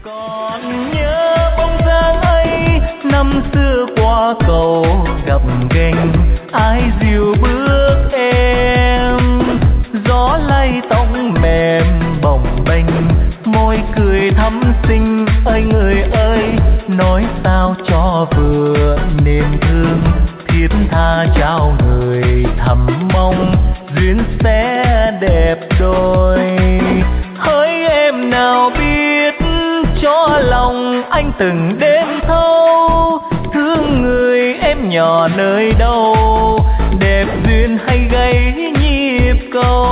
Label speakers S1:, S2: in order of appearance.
S1: Còn nhớ bóng dáng ấy năm xưa qua cầu gập ghềnh, ai dìu bước em, gió lay tóc mềm bồng bềnh, môi cười thắm xinh ơi người ơi, nói sao cho vừa niềm thương thiết tha trao người, thầm mong duyên sẽ đẹp đôi. Hỡi em nào biết cho lòng anh từng đến thâu, thương người em nhỏ nơi đâu, đẹp duyên hay gây nhịp cầu.